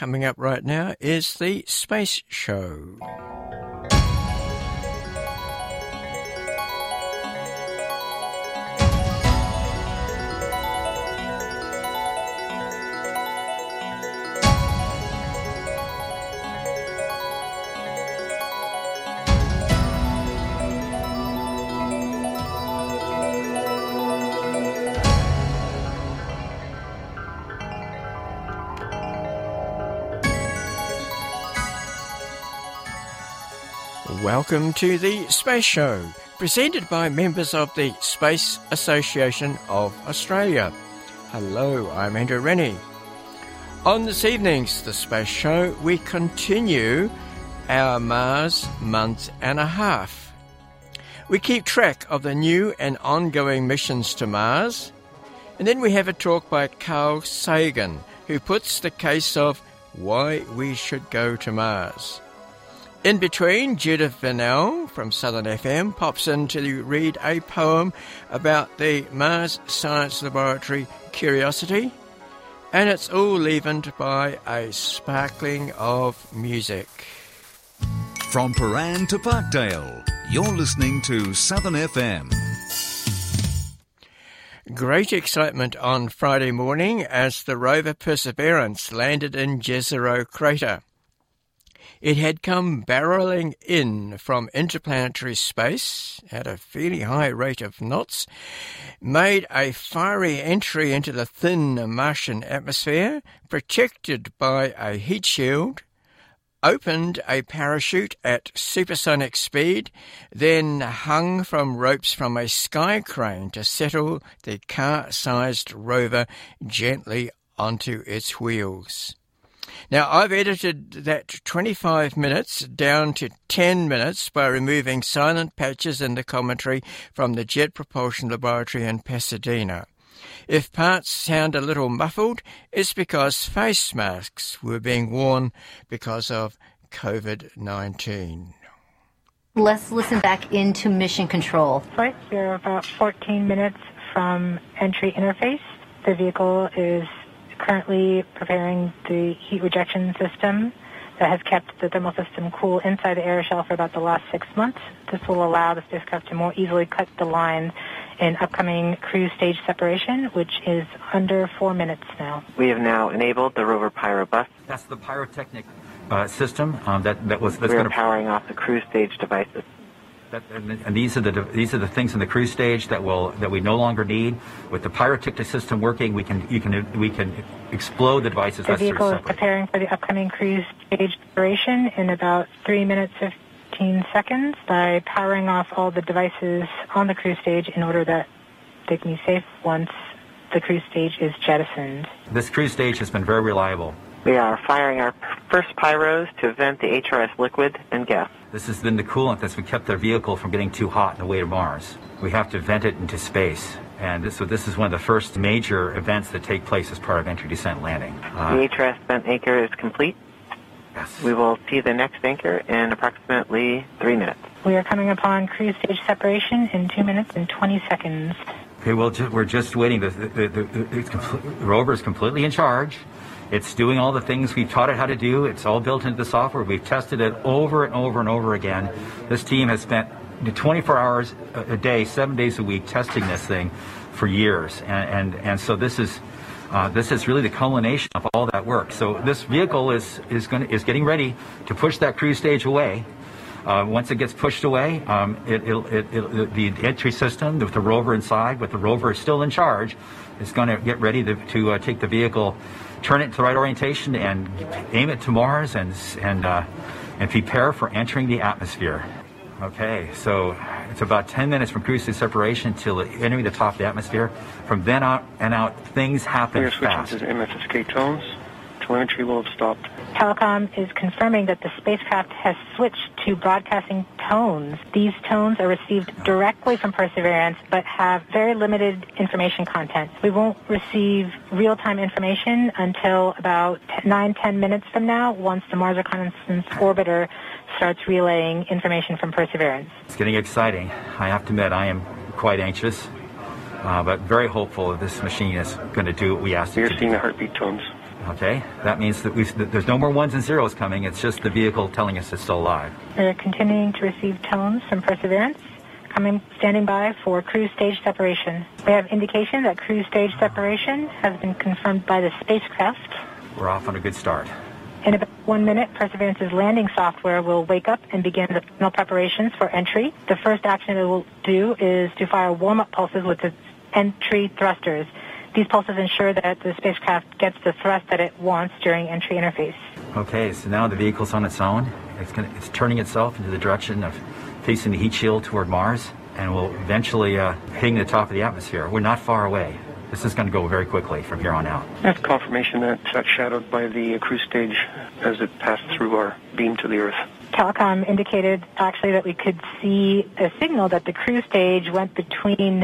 coming up right now is the Space Show. Welcome to the Space Show, presented by members of the Space Association of Australia. Hello, I'm Andrew Rennie. On this evening's The Space Show, we continue our Mars month and a half. We keep track of the new and ongoing missions to Mars, and then we have a talk by Carl Sagan, who puts the case of why we should go to Mars. In between, Judith Bennell from Southern FM pops in to read a poem about the Mars Science Laboratory Curiosity, and it's all leavened by a sparkling of music. From Paran to Parkdale, you're listening to Southern FM. Great excitement on Friday morning as the rover Perseverance landed in Jezero Crater. It had come barreling in from interplanetary space at a fairly high rate of knots, made a fiery entry into the thin Martian atmosphere, protected by a heat shield, opened a parachute at supersonic speed, then hung from ropes from a sky crane to settle the car-sized rover gently onto its wheels. Now, I've edited that 25 minutes down to 10 minutes by removing silent patches in the commentary from the Jet Propulsion Laboratory in Pasadena. If parts sound a little muffled, it's because face masks were being worn because of COVID-19. Let's listen back into mission control. Right, we're about 14 minutes from entry interface. The vehicle is currently preparing the heat rejection system that has kept the thermal system cool inside the air shell for about the last 6 months. This will allow the spacecraft to more easily cut the line in upcoming cruise stage separation, which is under 4 minutes now. We have now enabled the rover Pyrobus. That's the pyrotechnic system that's We're powering off the cruise stage devices. And these are the things in the cruise stage that we no longer need. With the pyrotechnic system working, we can explode the devices. The vehicle is preparing for the upcoming cruise stage separation in about 3 minutes 15 seconds by powering off all the devices on the cruise stage in order that they can be safe once the cruise stage is jettisoned. This cruise stage has been very reliable. We are firing our first pyros to vent the HRS liquid and gas. This has been the coolant that's kept our vehicle from getting too hot on the way to Mars. We have to vent it into space. And this is one of the first major events that take place as part of entry, descent, landing. The HRS vent anchor is complete. Yes. We will see the next anchor in approximately 3 minutes. We are coming upon cruise stage separation in 2 minutes and 20 seconds. Okay, well, we're just waiting. The rover is completely in charge. It's doing all the things we've taught it how to do. It's all built into the software. We've tested it over and over and over again. This team has spent 24 hours a day, 7 days a week, testing this thing for years. And so this is really the culmination of all that work. So this vehicle is getting ready to push that cruise stage away. Once it gets pushed away, the entry system with the rover inside, with the rover still in charge, is going to get ready to take the vehicle, turn it to the right orientation, and aim it to Mars and prepare for entering the atmosphere. Okay, so it's about 10 minutes from cruise to separation till entering the top of the atmosphere. From then out, things happen fast. We're switching to MSSK tones. Telemetry will have stopped. Telecom is confirming that the spacecraft has switched to broadcasting tones. These tones are received directly from Perseverance, but have very limited information content. We won't receive real-time information until about 9-10 minutes from now, once the Mars Reconnaissance Orbiter starts relaying information from Perseverance. It's getting exciting. I have to admit, I am quite anxious, but very hopeful that this machine is going to do what we asked it to do. We're seeing the heartbeat tones. Okay, that means that there's no more ones and zeros coming. It's just the vehicle telling us it's still alive. We're continuing to receive tones from Perseverance, standing by for cruise stage separation. We have indication that cruise stage separation has been confirmed by the spacecraft. We're off on a good start. In about 1 minute, Perseverance's landing software will wake up and begin the final preparations for entry. The first action it will do is to fire warm-up pulses with its entry thrusters. These pulses ensure that the spacecraft gets the thrust that it wants during entry interface. Okay, so now the vehicle's on its own. It's turning itself into the direction of facing the heat shield toward Mars, and will eventually hitting the top of the atmosphere. We're not far away. This is going to go very quickly from here on out. That's confirmation that got shadowed by the cruise stage as it passed through our beam to the Earth. Telecom indicated actually that we could see a signal that the cruise stage went between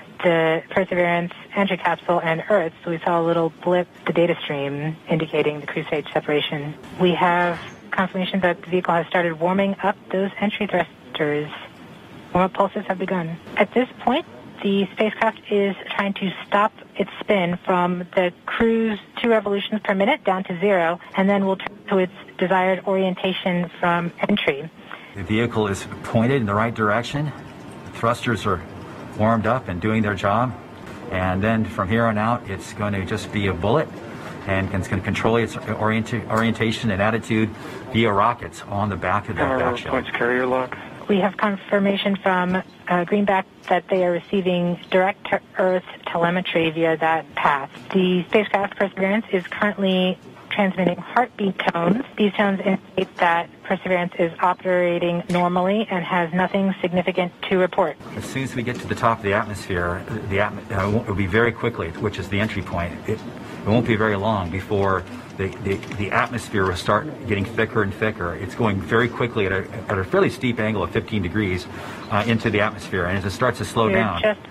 the Perseverance entry capsule and Earth. So we saw a little blip, the data stream, indicating the cruise stage separation. We have confirmation that the vehicle has started warming up those entry thrusters. Warm-up pulses have begun. At this point, the spacecraft is trying to stop its spin from the cruise 2 revolutions per minute down to 0, and then will turn to its desired orientation from entry. The vehicle is pointed in the right direction. The thrusters are warmed up and doing their job. And then from here on out, it's going to just be a bullet, and it's going to control its orientation and attitude via rockets on the back of the back shell. Points carrier lock. We have confirmation from Greenback that they are receiving direct-to-Earth telemetry via that path. The spacecraft Perseverance is currently transmitting heartbeat tones. These tones indicate that Perseverance is operating normally and has nothing significant to report. As soon as we get to the top of the atmosphere, it will be very quickly, which is the entry point. It won't be very long before the atmosphere will start getting thicker and thicker. It's going very quickly at a fairly steep angle of 15 degrees into the atmosphere. And as it starts to slow down... We're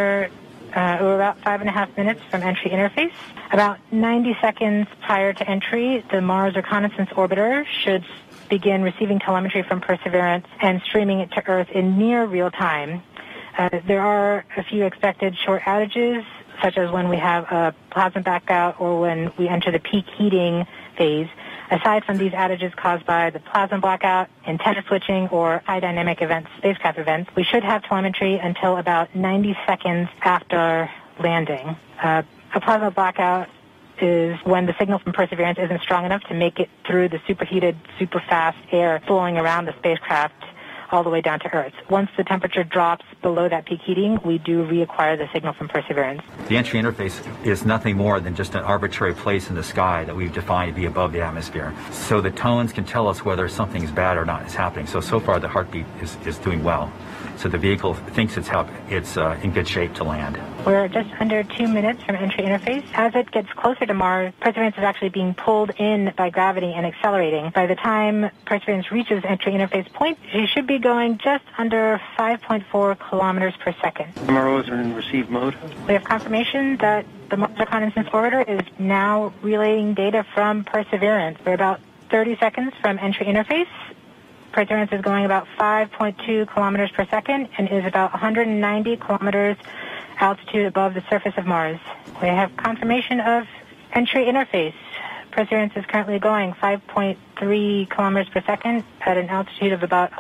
about 5.5 minutes from entry interface. About 90 seconds prior to entry, the Mars Reconnaissance Orbiter should begin receiving telemetry from Perseverance and streaming it to Earth in near real time. There are a few expected short outages, such as when we have a plasma blackout or when we enter the peak heating phase. Aside from these outages caused by the plasma blackout, antenna switching, or high dynamic events, spacecraft events, we should have telemetry until about 90 seconds after landing. A plasma blackout is when the signal from Perseverance isn't strong enough to make it through the superheated, super fast air flowing around the spacecraft all the way down to Earth. Once the temperature drops below that peak heating, we do reacquire the signal from Perseverance. The entry interface is nothing more than just an arbitrary place in the sky that we've defined to be above the atmosphere. So the tones can tell us whether something's bad or not is happening. So far the heartbeat is doing well. So the vehicle thinks it's in good shape to land. We're just under 2 minutes from entry interface. As it gets closer to Mars, Perseverance is actually being pulled in by gravity and accelerating. By the time Perseverance reaches entry interface point, she should be going just under 5.4 kilometers per second. MROs are in receive mode. We have confirmation that the Mars Reconnaissance Orbiter is now relaying data from Perseverance. We're about 30 seconds from entry interface. Perseverance is going about 5.2 kilometers per second and is about 190 kilometers altitude above the surface of Mars. We have confirmation of entry interface. Perseverance is currently going 5.3 kilometers per second at an altitude of about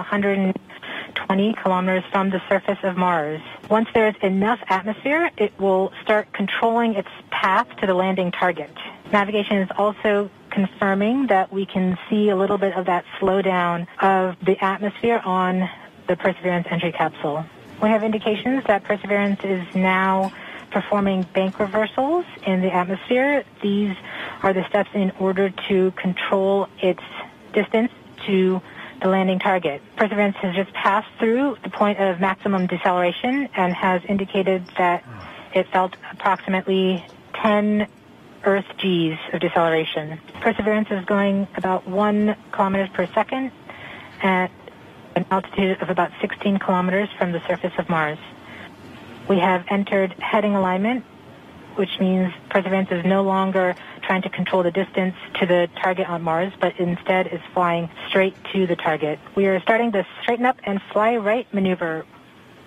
120 kilometers from the surface of Mars. Once there is enough atmosphere, it will start controlling its path to the landing target. Navigation is also confirming that we can see a little bit of that slowdown of the atmosphere on the Perseverance entry capsule. We have indications that Perseverance is now performing bank reversals in the atmosphere. These are the steps in order to control its distance to the landing target. Perseverance has just passed through the point of maximum deceleration and has indicated that it felt approximately 10 Earth Gs of deceleration. Perseverance is going about 1 kilometers per second at an altitude of about 16 kilometers from the surface of Mars. We have entered heading alignment, which means Perseverance is no longer trying to control the distance to the target on Mars, but instead is flying straight to the target. We are starting the straighten up and fly right maneuver.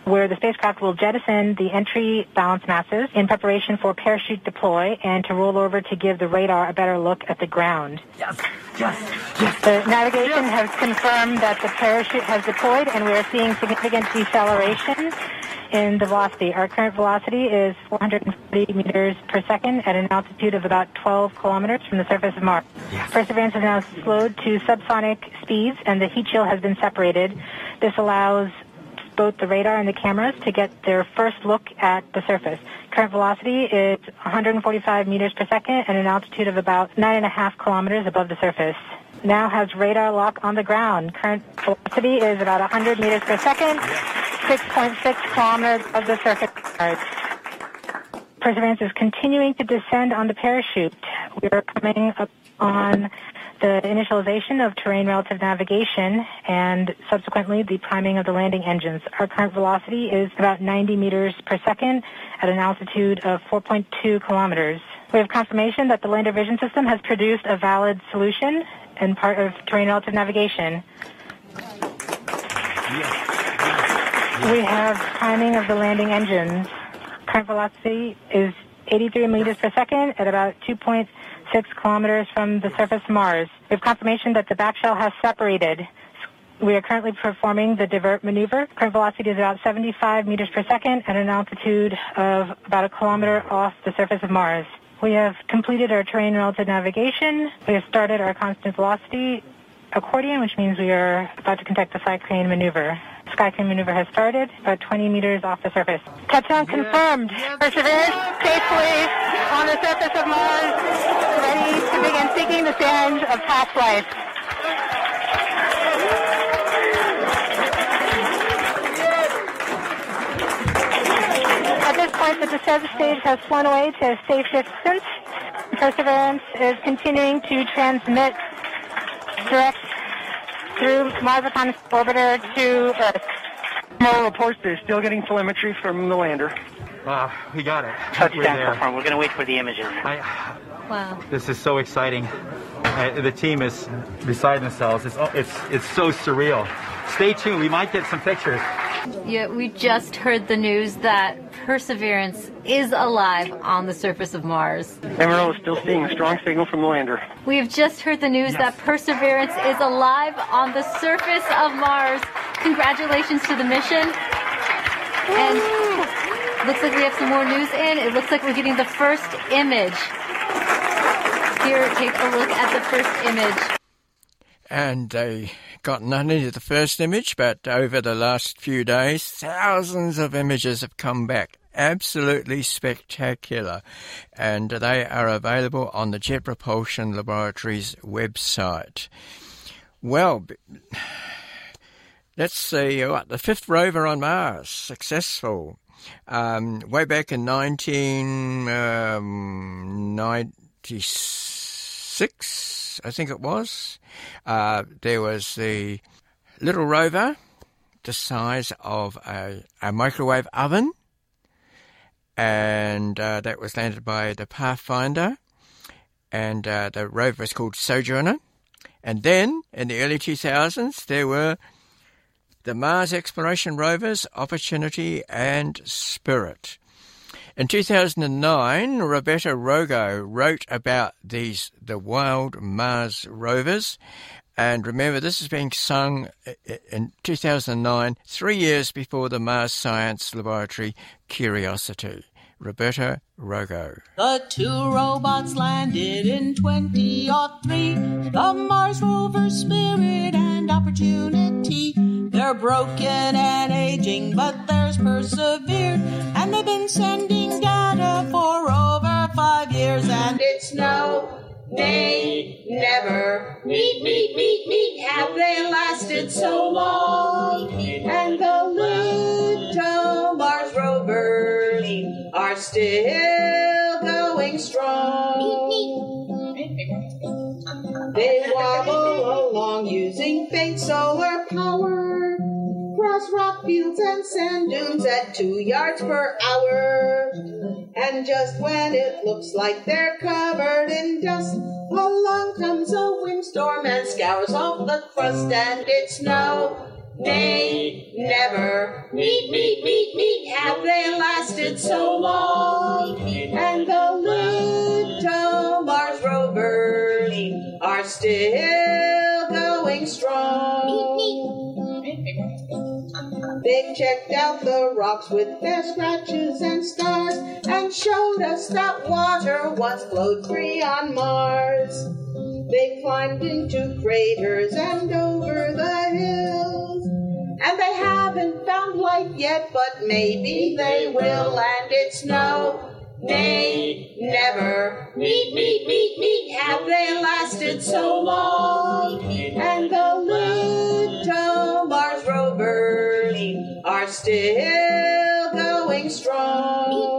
where the spacecraft will jettison the entry balance masses in preparation for parachute deploy and to roll over to give the radar a better look at the ground. Yes. The navigation has confirmed that the parachute has deployed, and we are seeing significant deceleration in the velocity. Our current velocity is 440 meters per second at an altitude of about 12 kilometers from the surface of Mars. Yes. Perseverance is now slowed to subsonic speeds, and the heat shield has been separated. This allows both the radar and the cameras to get their first look at the surface. Current velocity is 145 meters per second at an altitude of about 9.5 kilometers above the surface. Now has radar lock on the ground. Current velocity is about 100 meters per second, 6.6 kilometers above the surface of Mars. Perseverance is continuing to descend on the parachute. We are coming up on the initialization of terrain relative navigation and subsequently the priming of the landing engines. Our current velocity is about 90 meters per second at an altitude of 4.2 kilometers. We have confirmation that the lander vision system has produced a valid solution and part of terrain relative navigation. We have priming of the landing engines. Current velocity is 83 meters per second at about 2.6 kilometers from the surface of Mars. We have confirmation that the back shell has separated. We are currently performing the divert maneuver. Current velocity is about 75 meters per second at an altitude of about a kilometer off the surface of Mars. We have completed our terrain relative navigation. We have started our constant velocity accordion, which means we are about to conduct the sky crane maneuver. Sky crane maneuver has started, about 20 meters off the surface. Touchdown confirmed. Perseverance safely on the surface of Mars, ready to begin seeking the sands of past life. At this point, the descent stage has flown away to a safe distance. Perseverance is continuing to transmit direct through Mars Reconnaissance Orbiter to Earth. Tomorrow reports they're still getting telemetry from the lander. We got it. Touchdown confirmed. We're going to wait for the images. Wow. This is so exciting. The team is beside themselves. It's so surreal. Stay tuned. We might get some pictures. Yeah, we just heard the news that Perseverance is alive on the surface of Mars. MRO is still seeing a strong signal from the lander. We have just heard the news that Perseverance is alive on the surface of Mars. Congratulations to the mission. And looks like we have some more news in. It looks like we're getting the first image. Here, take a look at the first image. And they got not only the first image, but over the last few days, thousands of images have come back. Absolutely spectacular. And they are available on the Jet Propulsion Laboratories website. Well, let's see, the fifth rover on Mars, successful. Way back in 1996, I think it was, there was the little rover, the size of a microwave oven, and that was landed by the Pathfinder, and the rover was called Sojourner. And then, in the early 2000s, there were the Mars exploration rovers Opportunity and Spirit. In 2009, Roberta Rogo wrote about the wild Mars rovers. And remember, this is being sung in 2009, 3 years before the Mars Science Laboratory Curiosity. Roberta Rogo. The two robots landed in 2003, the Mars rover Spirit and Opportunity. They're broken and aging, but theirs persevered, and they've been sending data for over 5 years, and it's no, nay, never. Meet, have they lasted so long? And the little Mars rovers are still going strong. They wobble along using faint solar power, cross rock fields and sand dunes at 2 yards per hour. And just when it looks like they're covered in dust, along comes a windstorm and scours off the crust, and it's no, nay, never. Have they lasted so long? And the little Mars rovers are still going strong. They've checked out the rocks with their scratches and stars and showed us that water once flowed free on Mars. They climbed into craters and over the hills, and they haven't found life yet, but maybe they will, and it's no, nay, never. Have they lasted so long? And the little Mars rovers are still going strong.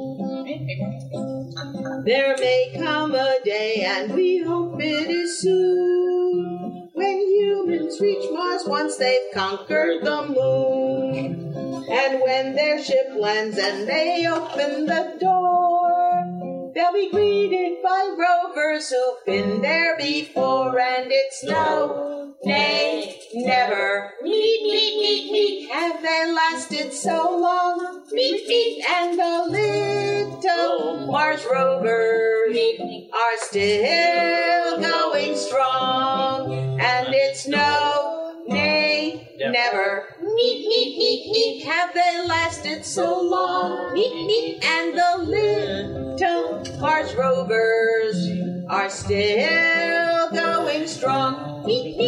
There may come a day, and we hope it is soon, when humans reach Mars once they've conquered the moon. And when their ship lands and they open the door, they'll be greeted by rovers who've been there before, and it's no, nay, never. Have they lasted so long? And the little Mars rovers are still going strong, and it's no, nay, never. Have they lasted so long? And the little Mars rovers are still going strong.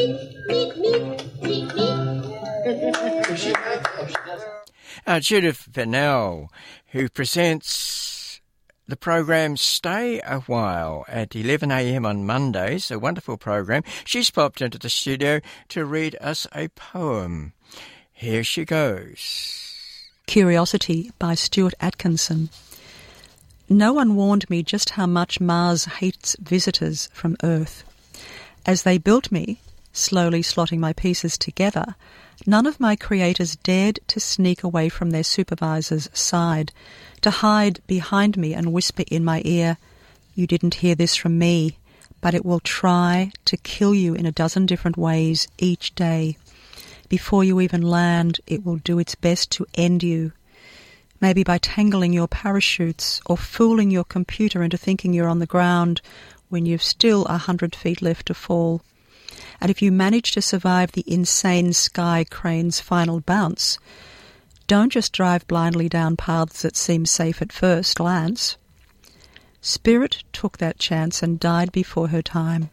Judith Vernell, who presents the program Stay a While at 11 a.m. on Mondays, a wonderful program. She's popped into the studio to read us a poem. Here she goes. Curiosity by Stuart Atkinson. No one warned me just how much Mars hates visitors from Earth. As they built me, slowly slotting my pieces together, none of my creators dared to sneak away from their supervisor's side, to hide behind me and whisper in my ear, "You didn't hear this from me, but it will try to kill you in a dozen different ways each day. Before you even land, it will do its best to end you. Maybe by tangling your parachutes or fooling your computer into thinking you're on the ground when you've still 100 feet left to fall. And if you manage to survive the insane sky crane's final bounce, don't just drive blindly down paths that seem safe at first glance." Spirit took that chance and died before her time.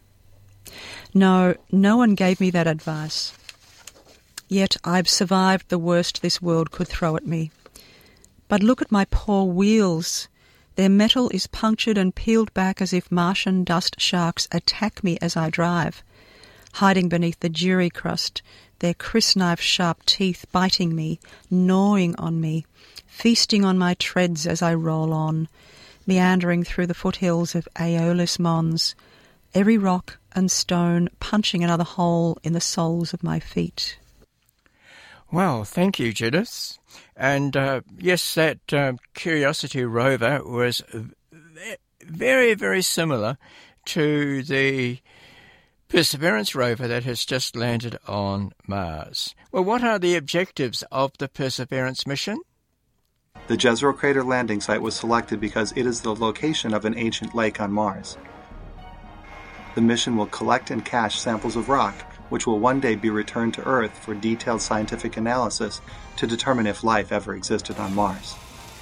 No one gave me that advice. Yet I've survived the worst this world could throw at me. But look at my poor wheels. Their metal is punctured and peeled back as if Martian dust sharks attack me as I drive, hiding beneath the jury crust, their crysknife-sharp teeth biting me, gnawing on me, feasting on my treads as I roll on, meandering through the foothills of Aeolus Mons, every rock and stone punching another hole in the soles of my feet. Well, thank you, Judith. And yes, that Curiosity rover was very, very similar to the Perseverance rover that has just landed on Mars. Well, what are the objectives of the Perseverance mission? The Jezero Crater landing site was selected because it is the location of an ancient lake on Mars. The mission will collect and cache samples of rock, which will one day be returned to Earth for detailed scientific analysis to determine if life ever existed on Mars.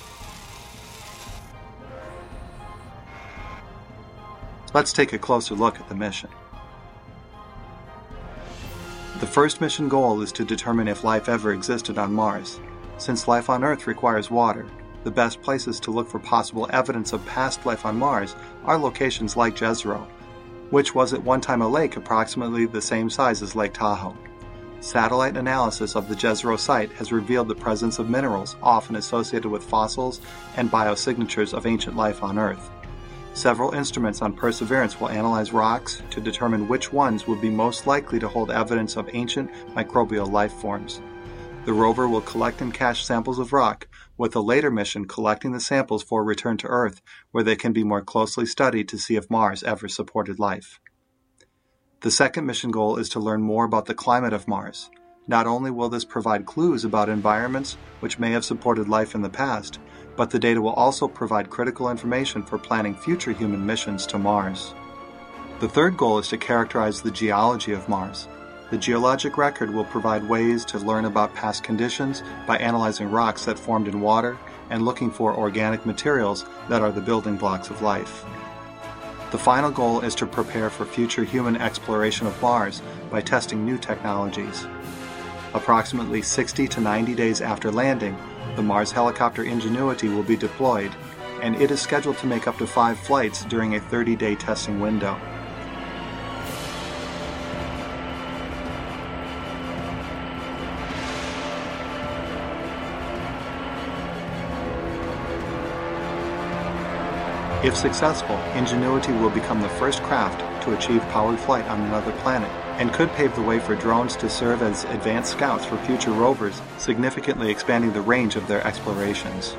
Let's take a closer look at the mission. The first mission goal is to determine if life ever existed on Mars. Since life on Earth requires water, the best places to look for possible evidence of past life on Mars are locations like Jezero, which was at one time a lake approximately the same size as Lake Tahoe. Satellite analysis of the Jezero site has revealed the presence of minerals often associated with fossils and biosignatures of ancient life on Earth. Several instruments on Perseverance will analyze rocks to determine which ones would be most likely to hold evidence of ancient microbial life forms. The rover will collect and cache samples of rock, with a later mission collecting the samples for return to Earth, where they can be more closely studied to see if Mars ever supported life. The second mission goal is to learn more about the climate of Mars. Not only will this provide clues about environments which may have supported life in the past, but the data will also provide critical information for planning future human missions to Mars. The third goal is to characterize the geology of Mars. The geologic record will provide ways to learn about past conditions by analyzing rocks that formed in water and looking for organic materials that are the building blocks of life. The final goal is to prepare for future human exploration of Mars by testing new technologies. Approximately 60 to 90 days after landing, the Mars helicopter Ingenuity will be deployed, and it is scheduled to make up to 5 flights during a 30-day testing window. If successful, Ingenuity will become the first craft to achieve powered flight on another planet, and could pave the way for drones to serve as advanced scouts for future rovers, significantly expanding the range of their explorations.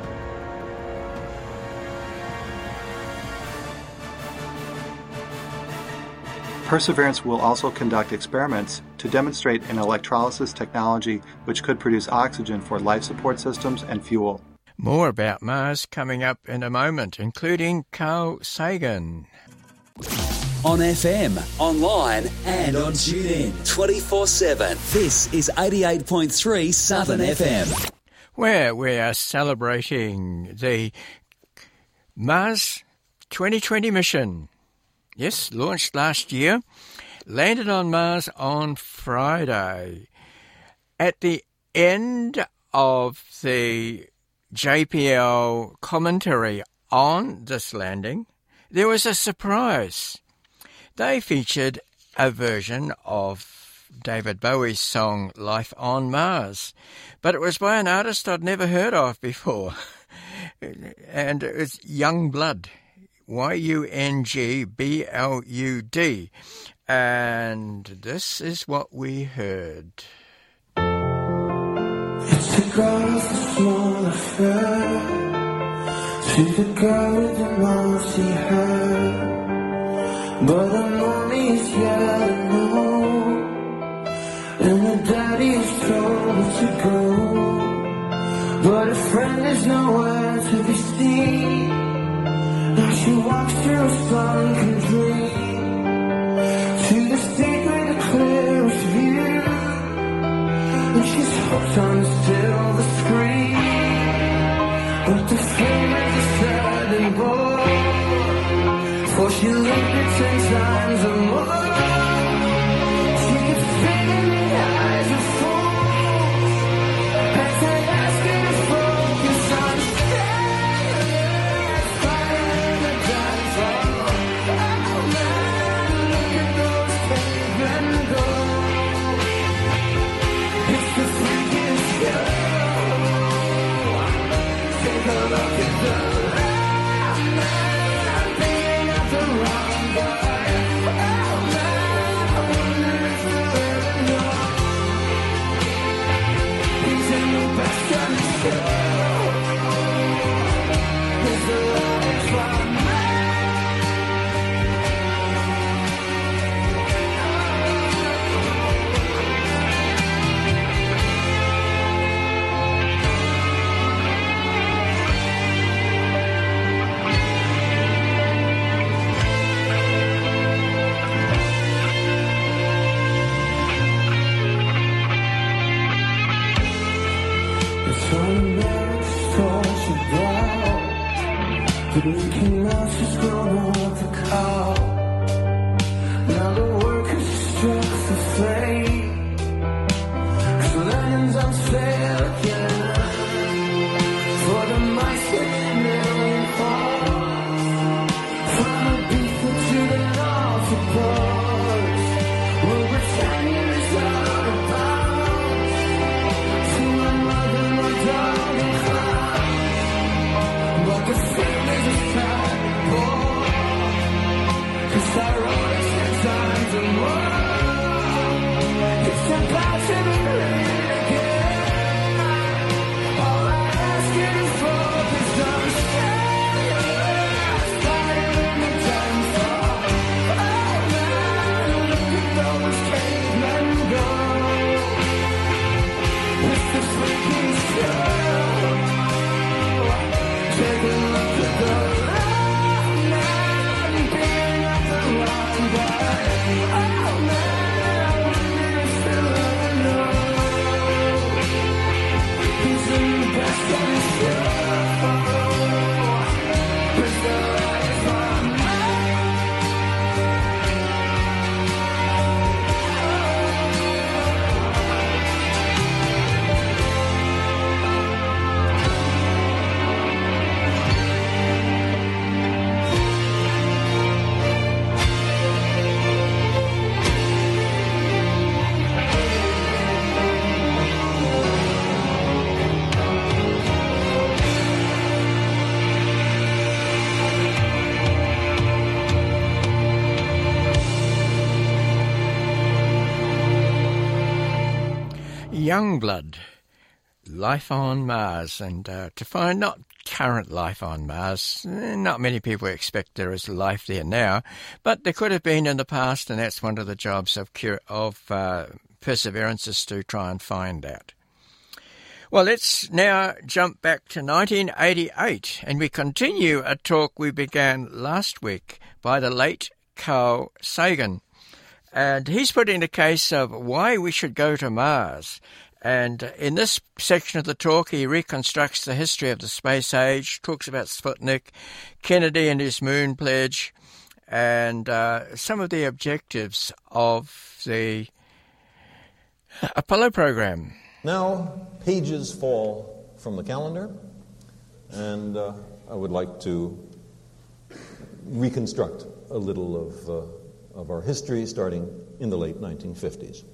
Perseverance will also conduct experiments to demonstrate an electrolysis technology which could produce oxygen for life support systems and fuel. More about Mars coming up in a moment, including Carl Sagan. On FM, online and on TuneIn 24/7. This is 88.3 Southern FM. Where we are celebrating the Mars 2020 mission. Yes, launched last year, landed on Mars on Friday. At the end of the JPL commentary on this landing, there was a surprise. They featured a version of David Bowie's song Life on Mars, but it was by an artist I'd never heard of before, and it's Youngblood, Youngblud, and this is what we heard. It's a girl with a small affair. She's a girl with a mousy hair, but her mommy's yellow, and her daddy's told her to go, but her friend is nowhere to be seen. Now she walks through a sunken dream to the state with the clearest view, and she's hooked on still the screen, but the flame is a sad and bored, for she lived it 10 times or more. She keeps spinning the eyes of fools as they ask her to focus on stars, fire the dance hall. Oh man, look at those paving goals. It's the freakiest show. Take a look at the last man being at the wrong guy. Oh man, I wonder if they'll ever know. He's in the best of the show. It's the life of but we can now just grown up the cow. Now the workers struck the flame, 'cause Lennon's on sale again for the mice with a million hearts. From Ibiza to the North of Bars, where Britannia is out of bounds. To my mother, my dog and clown, but the film is a sad boy. Youngblood, Life on Mars, and to find not current life on Mars, not many people expect there is life there now, but there could have been in the past, and that's one of the jobs of Perseverance, is to try and find that. Well, let's now jump back to 1988, and we continue a talk we began last week by the late Carl Sagan. And he's putting the case of why we should go to Mars. And in this section of the talk, he reconstructs the history of the space age, talks about Sputnik, Kennedy and his moon pledge, and some of the objectives of the Apollo program. Now, pages fall from the calendar, and I would like to reconstruct a little of our history starting in the late 1950s.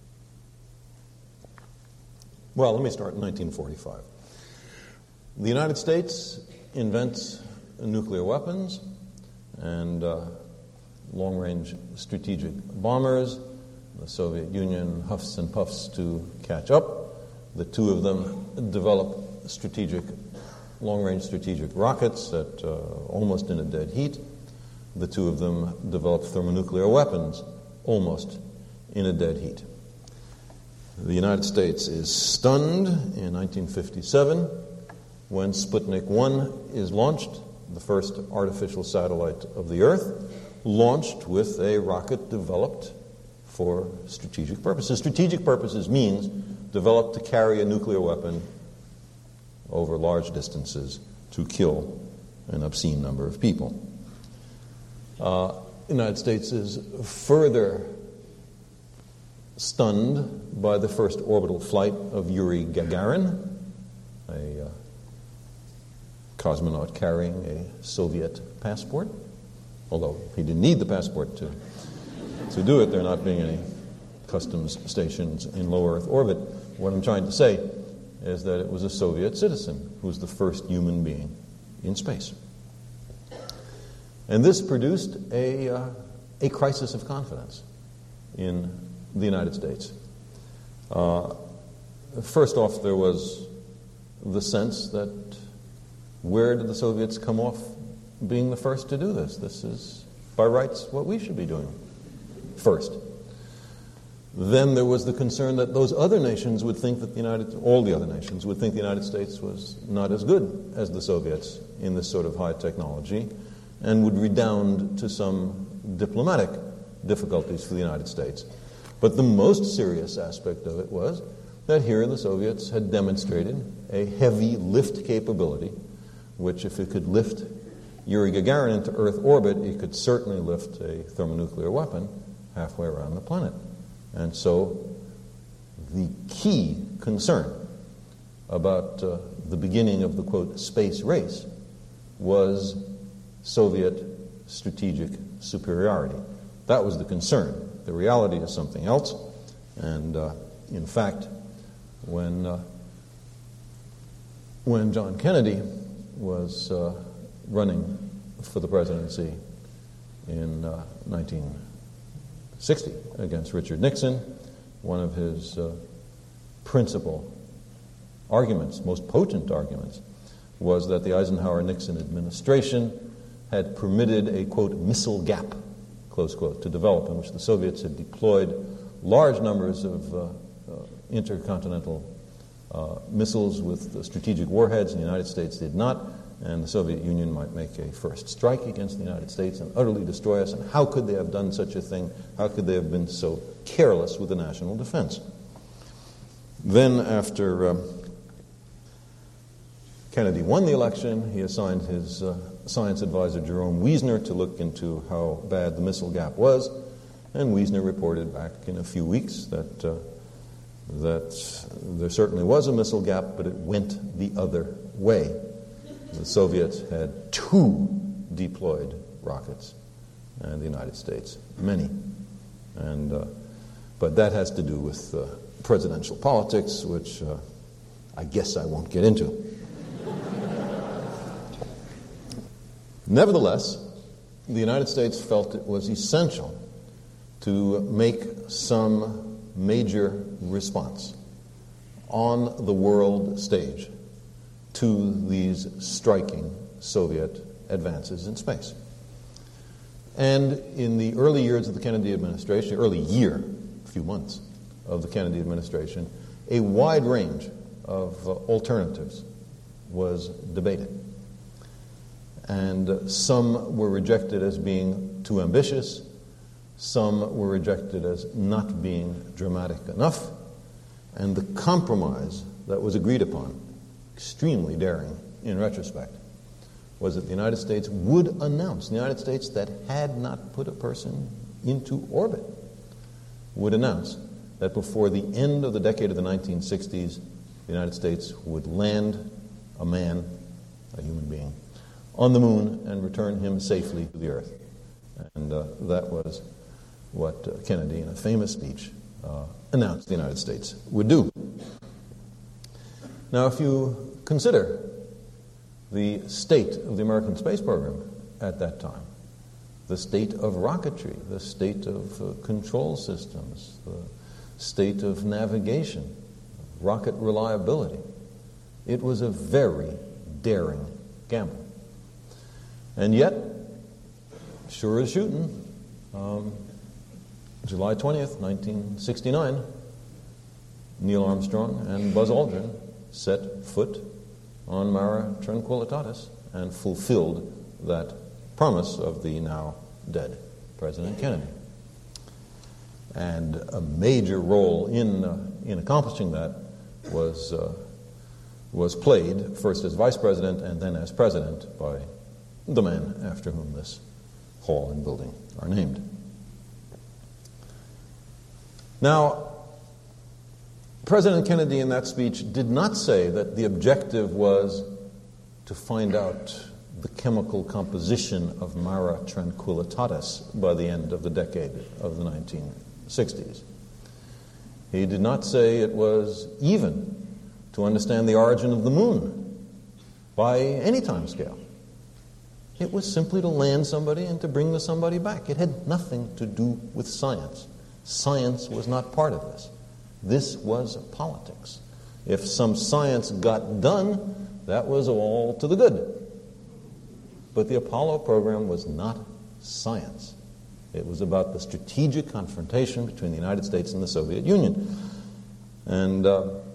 Well, let me start in 1945. The United States invents nuclear weapons and long-range strategic bombers. The Soviet Union huffs and puffs to catch up. The two of them develop long-range strategic rockets at almost in a dead heat. The two of them develop thermonuclear weapons almost in a dead heat. The United States is stunned in 1957 when Sputnik 1 is launched, the first artificial satellite of the Earth, launched with a rocket developed for strategic purposes. Strategic purposes means developed to carry a nuclear weapon over large distances to kill an obscene number of people. The United States is further stunned by the first orbital flight of Yuri Gagarin, a cosmonaut carrying a Soviet passport, although he didn't need the passport to do it, there not being any customs stations in low Earth orbit. What I'm trying to say is that it was a Soviet citizen who was the first human being in space. And this produced a crisis of confidence in the United States. First off, there was the sense that where did the Soviets come off being the first to do this? This is, by rights, what we should be doing first. Then there was the concern that those other nations would think that all the other nations would think the United States was not as good as the Soviets in this sort of high technology, and would redound to some diplomatic difficulties for the United States. But the most serious aspect of it was that here the Soviets had demonstrated a heavy lift capability, which if it could lift Yuri Gagarin into Earth orbit, it could certainly lift a thermonuclear weapon halfway around the planet. And so the key concern about the beginning of the, quote, space race was Soviet strategic superiority. That was the concern. The reality is something else. And in fact, when John Kennedy was running for the presidency in 1960 against Richard Nixon, one of his principal arguments, most potent arguments, was that the Eisenhower-Nixon administration had permitted a, quote, missile gap, close quote, to develop, in which the Soviets had deployed large numbers of intercontinental missiles with strategic warheads, and the United States did not, and the Soviet Union might make a first strike against the United States and utterly destroy us, and how could they have done such a thing? How could they have been so careless with the national defense? Then, after Kennedy won the election, he assigned his science advisor Jerome Wiesner to look into how bad the missile gap was, and Wiesner reported back in a few weeks that there certainly was a missile gap, but it went the other way. The Soviets had 2 deployed rockets, and the United States many. But that has to do with presidential politics, which I guess I won't get into. Nevertheless, the United States felt it was essential to make some major response on the world stage to these striking Soviet advances in space. And in the early years of the Kennedy administration, a few months of the Kennedy administration, a wide range of alternatives was debated. And some were rejected as being too ambitious, some were rejected as not being dramatic enough, and the compromise that was agreed upon, extremely daring in retrospect, was that the United States would announce, the United States that had not put a person into orbit, would announce that before the end of the decade of the 1960s, the United States would land a man, a human being, on the moon and return him safely to the Earth. And that was what Kennedy, in a famous speech, announced the United States would do. Now, if you consider the state of the American space program at that time, the state of rocketry, the state of control systems, the state of navigation, rocket reliability, it was a very daring gamble. And yet, sure as shooting, July 20th, 1969, Neil Armstrong and Buzz Aldrin set foot on Mare Tranquillitatis and fulfilled that promise of the now dead President Kennedy. And a major role in accomplishing that was played first as vice president and then as president by the man after whom this hall and building are named. Now, President Kennedy in that speech did not say that the objective was to find out the chemical composition of Mare Tranquillitatis by the end of the decade of the 1960s. He did not say it was even to understand the origin of the moon by any time scale. It was simply to land somebody and to bring the somebody back. It had nothing to do with science. Science was not part of this. This was politics. If some science got done, that was all to the good. But the Apollo program was not science. It was about the strategic confrontation between the United States and the Soviet Union. And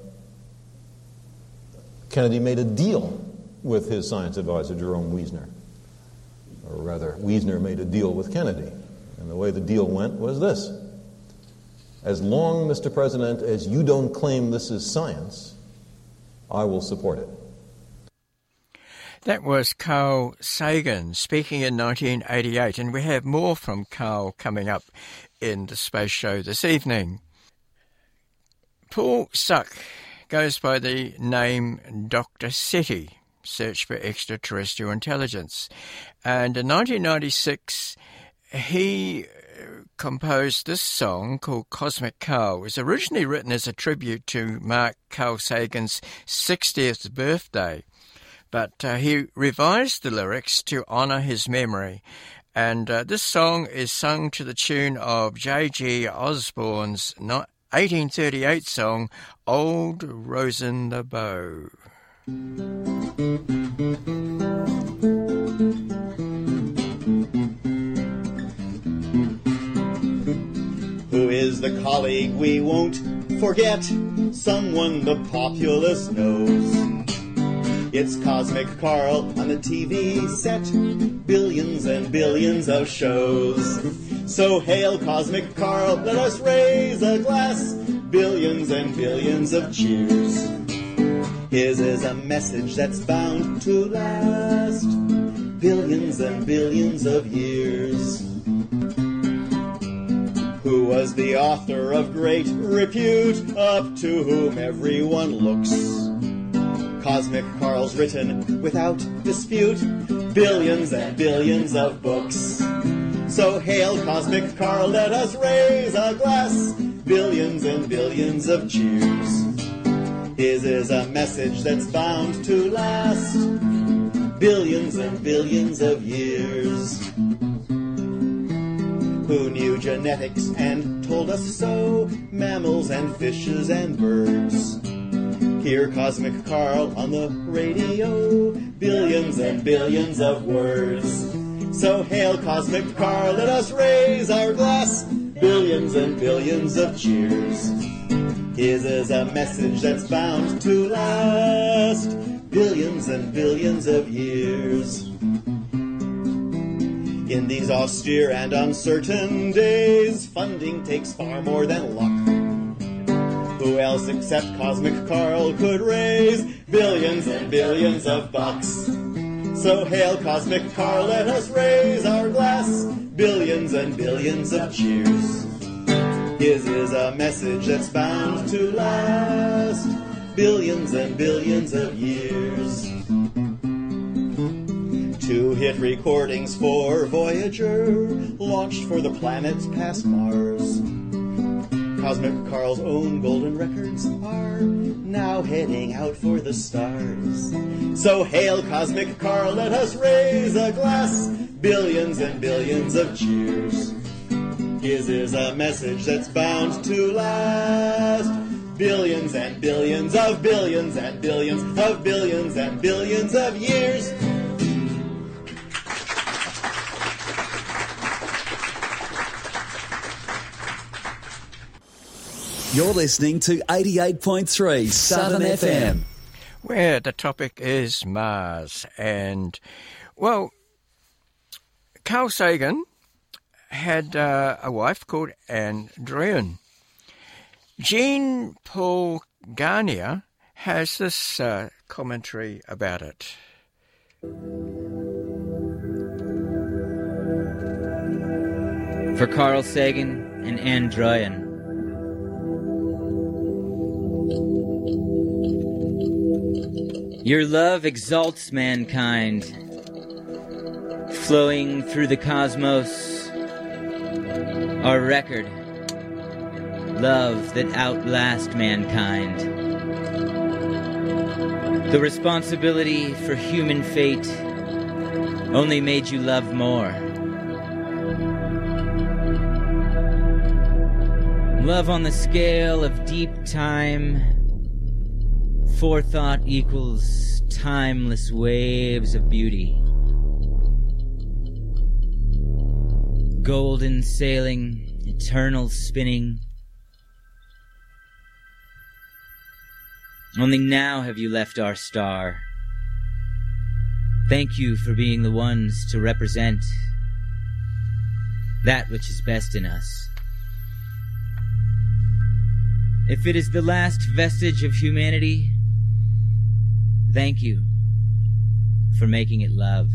Kennedy made a deal with his science advisor, Jerome Wiesner. Or rather, Wiesner made a deal with Kennedy. And the way the deal went was this. As long, Mr. President, as you don't claim this is science, I will support it. That was Carl Sagan speaking in 1988, and we have more from Carl coming up in the Space Show this evening. Paul Suck goes by the name Dr. SETI, Search for Extraterrestrial Intelligence, and in 1996 he composed this song called Cosmic Carl. It was originally written as a tribute to mark Carl Sagan's 60th birthday, but he revised the lyrics to honour his memory. And this song is sung to the tune of J.G. Osborne's 1838 song, Old Rosin the Bow. Who is the colleague we won't forget? Someone the populace knows. It's Cosmic Carl on the TV set, billions and billions of shows. So hail Cosmic Carl, let us raise a glass, billions and billions of cheers. His is a message that's bound to last billions and billions of years. Who was the author of great repute, up to whom everyone looks? Cosmic Carl's written, without dispute, billions and billions of books. So hail Cosmic Carl, let us raise a glass, billions and billions of cheers. His is a message that's bound to last billions and billions of years. Who knew genetics and told us so, mammals and fishes and birds. Hear Cosmic Carl on the radio, billions and billions of words. So hail Cosmic Carl, let us raise our glass, billions and billions of cheers. His is a message that's bound to last billions and billions of years. In these austere and uncertain days, funding takes far more than luck. Who else except Cosmic Carl could raise billions and billions of bucks? So hail Cosmic Carl, let us raise our glass, billions and billions of cheers. His is a message that's bound to last billions and billions of years. 2 hit recordings for Voyager, launched for the planets past Mars. Cosmic Carl's own golden records are now heading out for the stars. So hail Cosmic Carl, let us raise a glass, billions and billions of cheers. His is a message that's bound to last billions and billions of billions and billions of billions and billions of years. You're listening to 88.3 Southern FM. Where the topic is Mars. And, well, Carl Sagan had a wife called Anne Druyan. Jean-Paul Garnier has this commentary about it. For Carl Sagan and Anne Druyan. Your love exalts mankind, flowing through the cosmos, our record, love that outlasts mankind. The responsibility for human fate only made you love more. Love on the scale of deep time, forethought equals timeless waves of beauty. Golden sailing, eternal spinning. Only now have you left our star. Thank you for being the ones to represent that which is best in us. If it is the last vestige of humanity, thank you for making it love.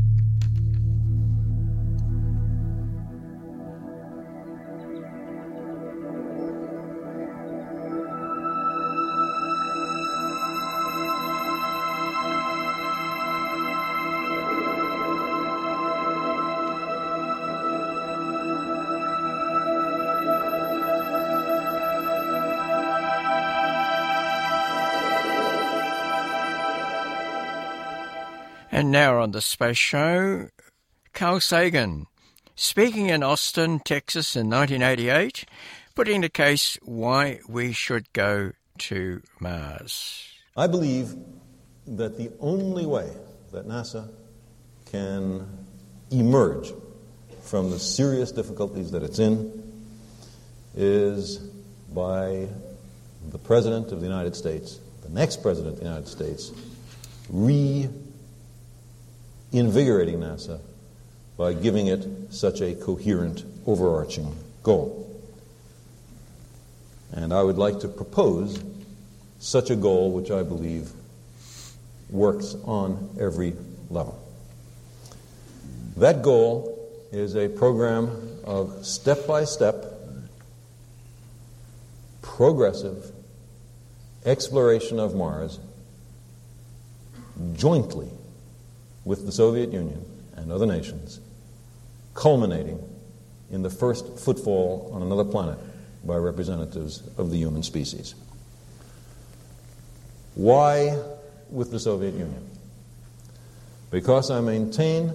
And now on the Space Show, Carl Sagan, speaking in Austin, Texas in 1988, putting the case why we should go to Mars. I believe that the only way that NASA can emerge from the serious difficulties that it's in is by the President of the United States, the next President of the United States, reinvigorating NASA by giving it such a coherent, overarching goal. And I would like to propose such a goal which I believe works on every level. That goal is a program of step-by-step, progressive exploration of Mars jointly with the Soviet Union and other nations, culminating in the first footfall on another planet by representatives of the human species. Why with the Soviet Union? Because I maintain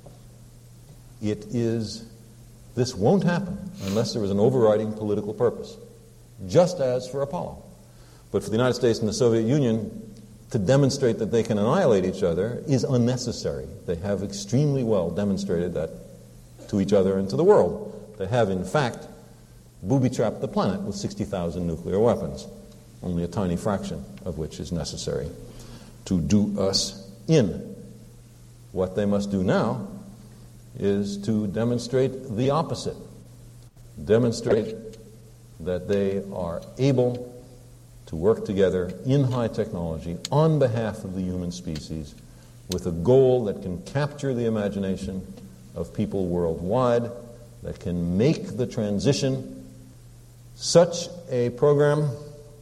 this won't happen unless there is an overriding political purpose, just as for Apollo. But for the United States and the Soviet Union to demonstrate that they can annihilate each other is unnecessary. They have extremely well demonstrated that to each other and to the world. They have, in fact, booby-trapped the planet with 60,000 nuclear weapons, only a tiny fraction of which is necessary to do us in. What they must do now is to demonstrate the opposite. Demonstrate that they are able to work together in high technology on behalf of the human species with a goal that can capture the imagination of people worldwide, that can make the transition. Such a program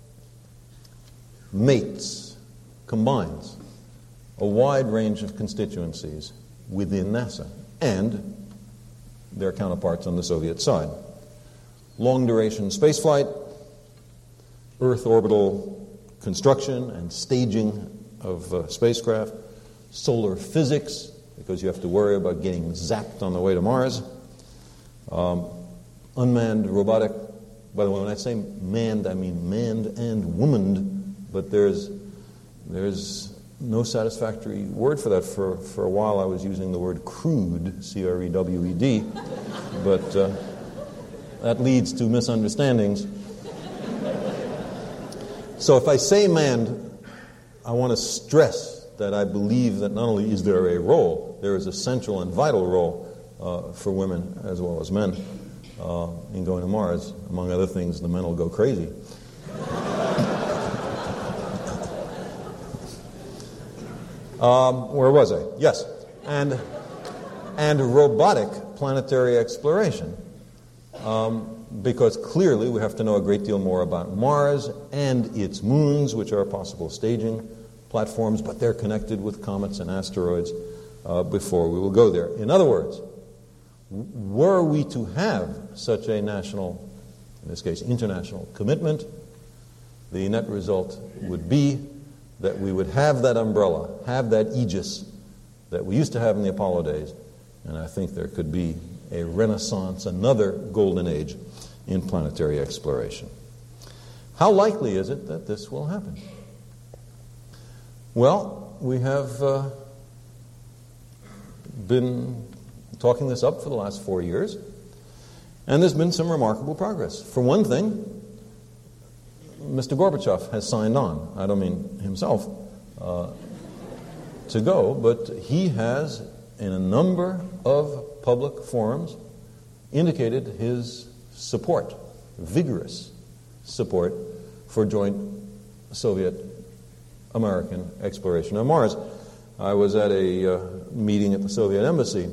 combines a wide range of constituencies within NASA and their counterparts on the Soviet side. Long-duration spaceflight, Earth orbital construction and staging of spacecraft, solar physics, because you have to worry about getting zapped on the way to Mars, unmanned robotic. By the way, when I say manned, I mean manned and womaned, but there's no satisfactory word for that. For a while I was using the word crewed, C-R-E-W-E-D, but that leads to misunderstandings. So if I say manned, I want to stress that I believe that not only is there a role, there is a central and vital role for women as well as men in going to Mars. Among other things, the men will go crazy. Where was I? Yes. And robotic planetary exploration. Because clearly we have to know a great deal more about Mars and its moons, which are possible staging platforms, but they're connected with comets and asteroids before we will go there. In other words, were we to have such a national, in this case international, commitment, the net result would be that we would have that umbrella, have that aegis that we used to have in the Apollo days, and I think there could be a renaissance, another golden age in planetary exploration. How likely is it that this will happen? Well, we have been talking this up for the last 4 years, and there's been some remarkable progress. For one thing, Mr. Gorbachev has signed on. I don't mean himself to go, but he has, in a number of public forums, indicated his support, vigorous support, for joint Soviet-American exploration on Mars. I was at a meeting at the Soviet Embassy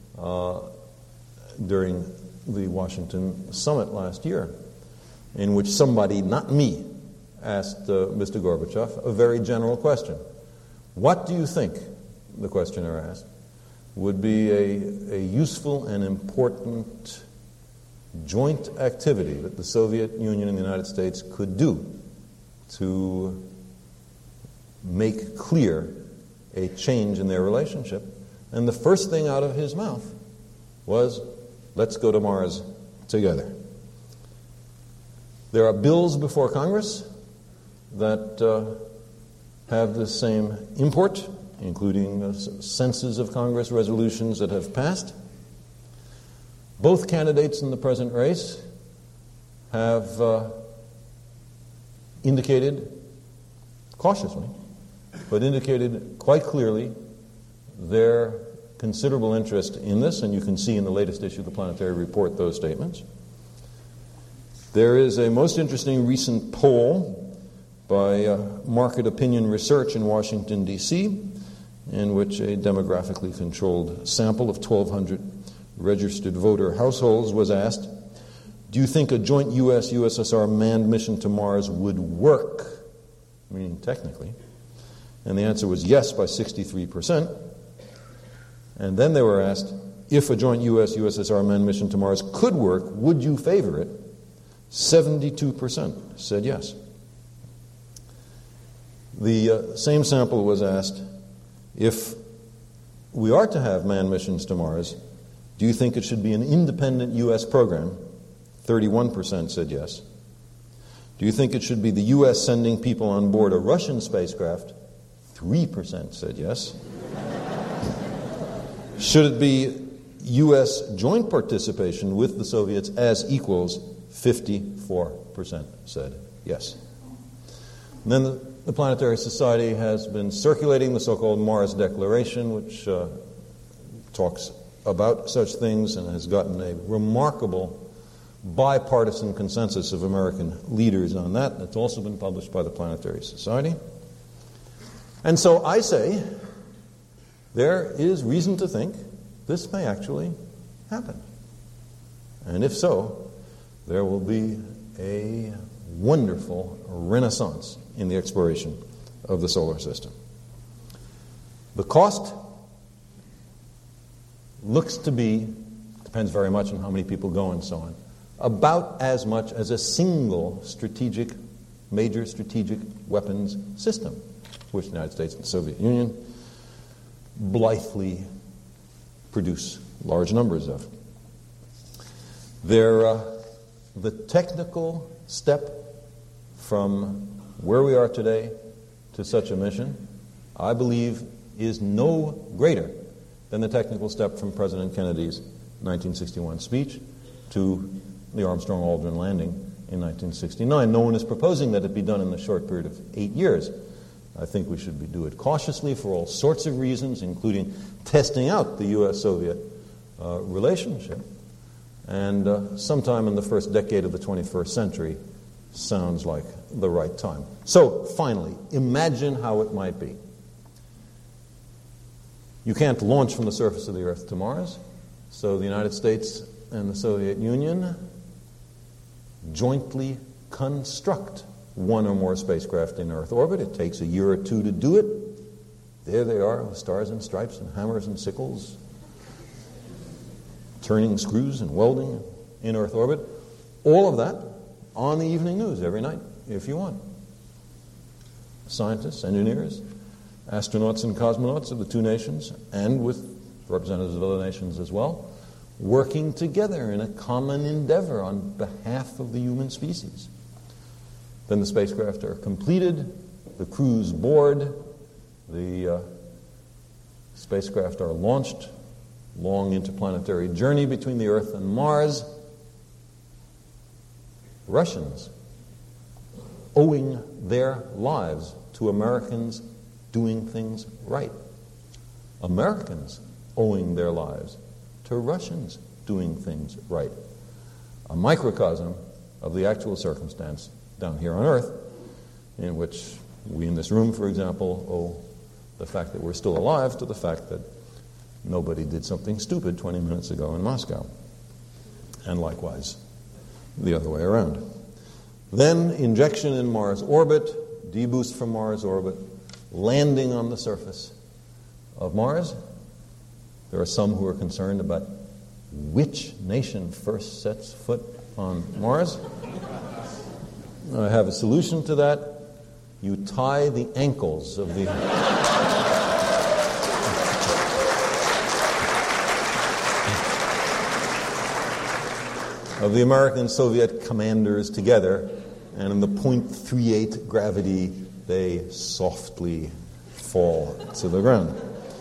during the Washington summit last year, in which somebody, not me, asked Mr. Gorbachev a very general question. What do you think, the questioner asked, would be a useful and important joint activity that the Soviet Union and the United States could do to make clear a change in their relationship? And the first thing out of his mouth was, let's go to Mars together. There are bills before Congress that have the same import, including senses of Congress resolutions that have passed. Both candidates in the present race have indicated, cautiously, but indicated quite clearly their considerable interest in this, and you can see in the latest issue of the Planetary Report those statements. There is a most interesting recent poll by Market Opinion Research in Washington, D.C., in which a demographically controlled sample of 1,200 registered voter households was asked, do you think a joint U.S.-USSR manned mission to Mars would work, meaning technically? And the answer was yes by 63%. And then they were asked, if a joint U.S.-USSR manned mission to Mars could work, would you favor it? 72% said yes. The same sample was asked, if we are to have manned missions to Mars, do you think it should be an independent U.S. program? 31% said yes. Do you think it should be the U.S. sending people on board a Russian spacecraft? 3% said yes. Should it be U.S. joint participation with the Soviets as equals? 54% said yes. And then the Planetary Society has been circulating the so-called Mars Declaration, which talks about such things and has gotten a remarkable bipartisan consensus of American leaders on that. It's also been published by the Planetary Society. And so I say there is reason to think this may actually happen. And if so, there will be a wonderful renaissance in the exploration of the solar system. The cost looks to be, depends very much on how many people go and so on, about as much as a single major strategic weapons system, which the United States and the Soviet Union blithely produce large numbers of. The technical step from where we are today to such a mission, I believe, is no greater than the technical step from President Kennedy's 1961 speech to the Armstrong-Aldrin landing in 1969. No one is proposing that it be done in the short period of 8 years. I think we should do it cautiously for all sorts of reasons, including testing out the U.S.-Soviet relationship. And sometime in the first decade of the 21st century sounds like the right time. So, finally, imagine how it might be. You can't launch from the surface of the Earth to Mars, so the United States and the Soviet Union jointly construct one or more spacecraft in Earth orbit. It takes a year or two to do it. There they are, with stars and stripes and hammers and sickles, turning screws and welding in Earth orbit. All of that on the evening news every night, if you want. Scientists, engineers, astronauts and cosmonauts of the two nations, and with representatives of other nations as well, working together in a common endeavor on behalf of the human species. Then the spacecraft are completed, the crews board, the spacecraft are launched, long interplanetary journey between the Earth and Mars. Russians owing their lives to Americans doing things right. Americans owing their lives to Russians doing things right. A microcosm of the actual circumstance down here on Earth, in which we in this room, for example, owe the fact that we're still alive to the fact that nobody did something stupid 20 minutes ago in Moscow. And likewise, the other way around. Then injection in Mars orbit, deboost from Mars orbit, landing on the surface of Mars. There are some who are concerned about which nation first sets foot on Mars. I have a solution to that. You tie the ankles of the American and Soviet commanders together, and in the 0.38 gravity, they softly fall to the ground.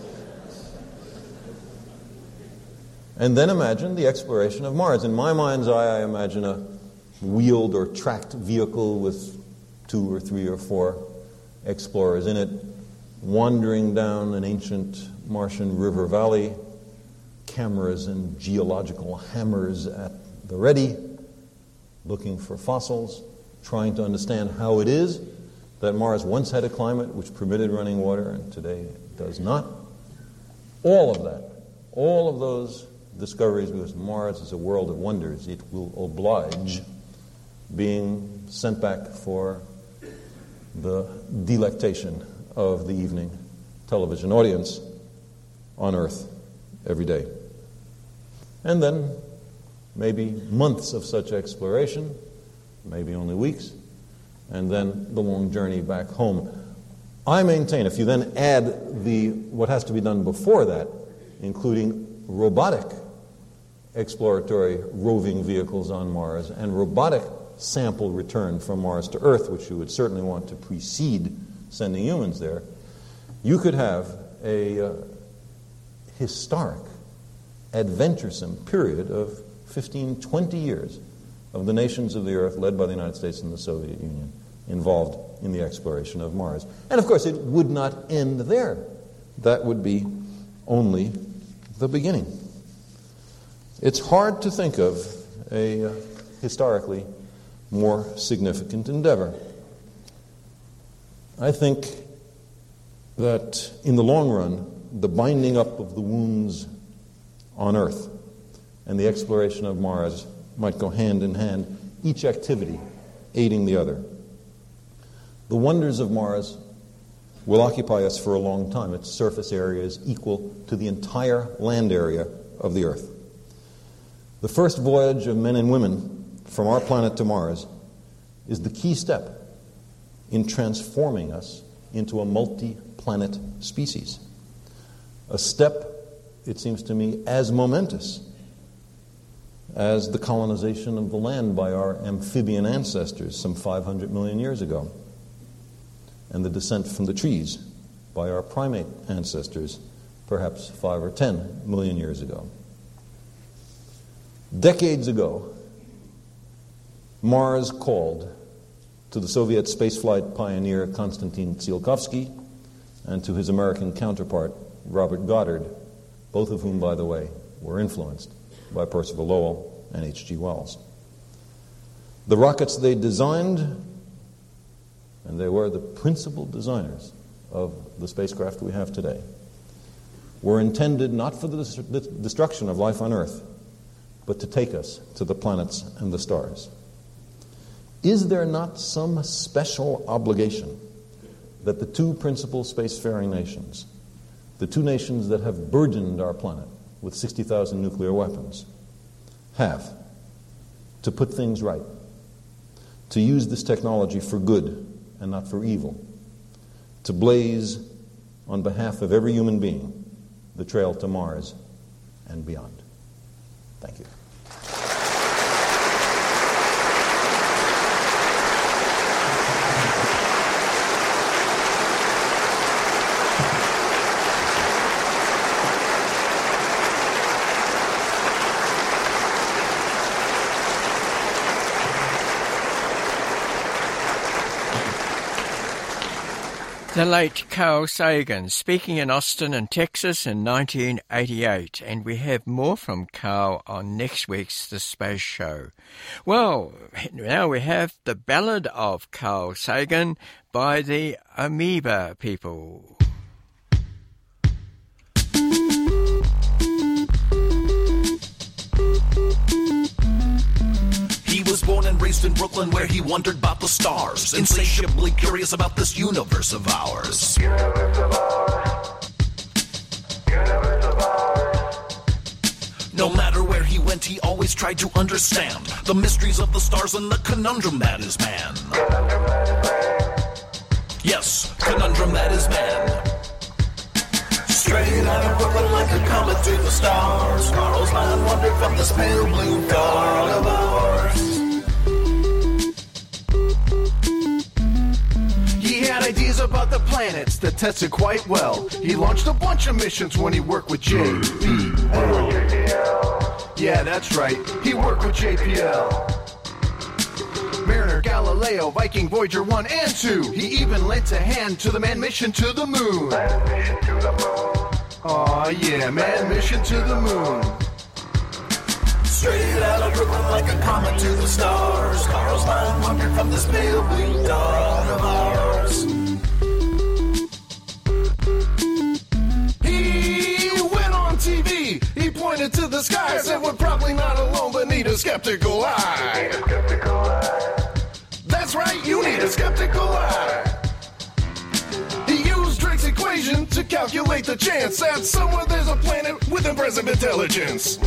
And then imagine the exploration of Mars. In my mind's eye, I imagine a wheeled or tracked vehicle with 2 or 3 or 4 explorers in it, wandering down an ancient Martian river valley, cameras and geological hammers at the ready, looking for fossils, trying to understand how it is that Mars once had a climate which permitted running water and today it does not. All of that, all of those discoveries, because Mars is a world of wonders, it will oblige being sent back for the delectation of the evening television audience on Earth every day. And then maybe months of such exploration, maybe only weeks, and then the long journey back home. I maintain, if you then add what has to be done before that, including robotic exploratory roving vehicles on Mars and robotic sample return from Mars to Earth, which you would certainly want to precede sending humans there, you could have a historic, adventuresome period of 15, 20 years of the nations of the Earth, led by the United States and the Soviet Union, involved in the exploration of Mars. And of course, it would not end there. That would be only the beginning. It's hard to think of a historically more significant endeavor. I think that in the long run, the binding up of the wounds on Earth and the exploration of Mars might go hand in hand, each activity aiding the other. The wonders of Mars will occupy us for a long time. Its surface area is equal to the entire land area of the Earth. The first voyage of men and women from our planet to Mars is the key step in transforming us into a multi-planet species. A step, it seems to me, as momentous as the colonization of the land by our amphibian ancestors some 500 million years ago, and the descent from the trees by our primate ancestors perhaps 5 or 10 million years ago. Decades ago, Mars called to the Soviet spaceflight pioneer Konstantin Tsiolkovsky and to his American counterpart Robert Goddard, both of whom, by the way, were influenced by Percival Lowell and H.G. Wells. The rockets they designed, and they were the principal designers of the spacecraft we have today, were intended not for the destruction of life on Earth, but to take us to the planets and the stars. Is there not some special obligation that the two principal spacefaring nations, the two nations that have burdened our planet with 60,000 nuclear weapons, have to put things right, to use this technology for good and not for evil, to blaze on behalf of every human being the trail to Mars and beyond? Thank you. The late Carl Sagan, speaking in Austin in Texas in 1988. And we have more from Carl on next week's The Space Show. Well, now we have the Ballad of Carl Sagan by the Amoeba People. He was born and raised in Brooklyn where he wondered about the stars, insatiably curious about this universe of ours. Universe of ours. Universe of ours. No matter where he went, he always tried to understand the mysteries of the stars and the conundrum that is man. Conundrum that is man. Yes, conundrum that is man. Straight out of Brooklyn like a comet to the stars, Carl's mind wandered from this pale blue dawn of ours. He had ideas about the planets that tested quite well. He launched a bunch of missions when he worked with JPL. Yeah, that's right, he worked with JPL. Mariner, Galileo, Viking, Voyager 1 and 2. He even lent a hand to the manned mission to the moon. Manned mission to the moon. Aw, yeah, manned mission to the moon. Straight out of Brooklyn like a comet to the stars, Carl's mind wandered from this pale blue dawn of ours. He went on TV, he pointed to the sky, said we're probably not alone but need a skeptical eye. Need a skeptical eye. That's right, you need a skeptical eye. He used Drake's equation to calculate the chance that somewhere there's a planet with impressive intelligence.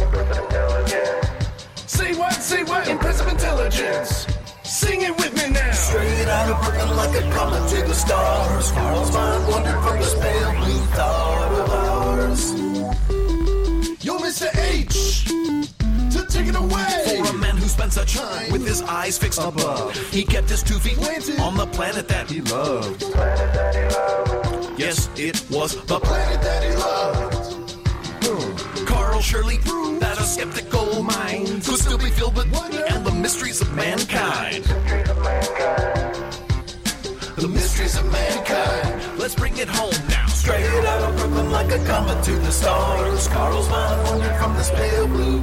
Say what? Impressive intelligence. Sing it with me now. Straight out of Brooklyn like a comet to the stars, Carl's mind wandered from this pale blue thought of ours. Yo, Mr. H, to take it away. a man who spent such time with his eyes fixed above. He kept his 2 feet planted on the planet that he loved. Yes, it was the planet that he loved. Carl surely proved that a skeptical mind could still be filled with wonder and the mysteries of mankind. The mysteries of mankind. Let's bring it home now. Straight out of Brooklyn like a comet to the stars. Carl's mind wandered from this pale blue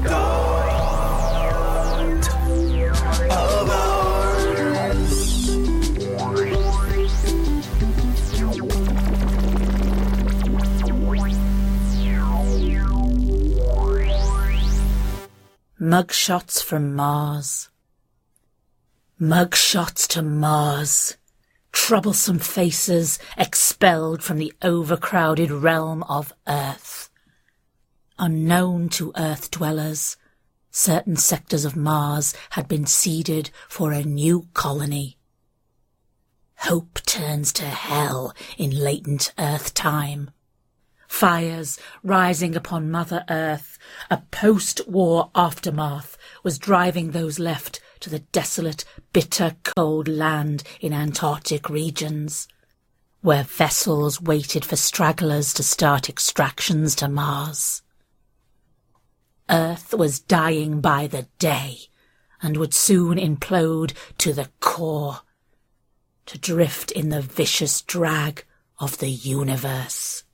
dot of ours. Mugshots from Mars. Mugshots to Mars. Troublesome faces expelled from the overcrowded realm of Earth. Unknown to Earth dwellers, certain sectors of Mars had been seeded for a new colony. Hope turns to hell in latent Earth time. Fires rising upon Mother Earth, a post-war aftermath was driving those left to the desolate, bitter, cold land in Antarctic regions, where vessels waited for stragglers to start extractions to Mars. Earth was dying by the day, and would soon implode to the core, to drift in the vicious drag of the universe.